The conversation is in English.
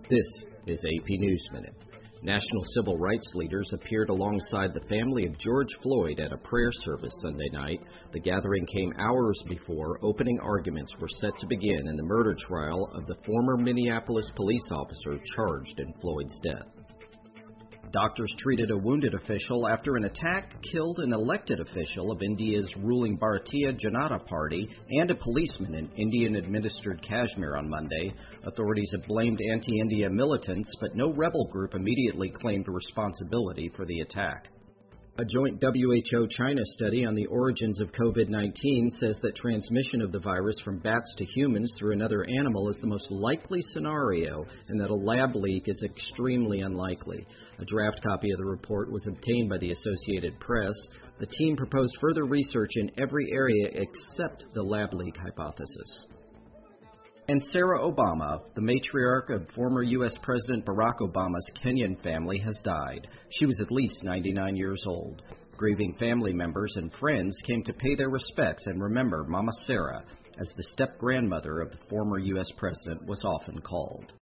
This is AP News Minute. National civil rights leaders appeared alongside the family of George Floyd at a prayer service Sunday night. The gathering came hours before opening arguments were set to begin in the murder trial of the former Minneapolis police officer charged in Floyd's death. Doctors treated a wounded official after an attack killed an elected official of India's ruling Bharatiya Janata Party and a policeman in Indian-administered Kashmir on Monday. Authorities have blamed anti-India militants, but no rebel group immediately claimed responsibility for the attack. A joint WHO-China study on the origins of COVID-19 says that transmission of the virus from bats to humans through another animal is the most likely scenario and that a lab leak is extremely unlikely. A draft copy of the report was obtained by the Associated Press. The team proposed further research in every area except the lab leak hypothesis. And Sarah Obama, the matriarch of former U.S. President Barack Obama's Kenyan family, has died. She was at least 99 years old. Grieving family members and friends came to pay their respects and remember Mama Sarah, as the step-grandmother of the former U.S. president was often called.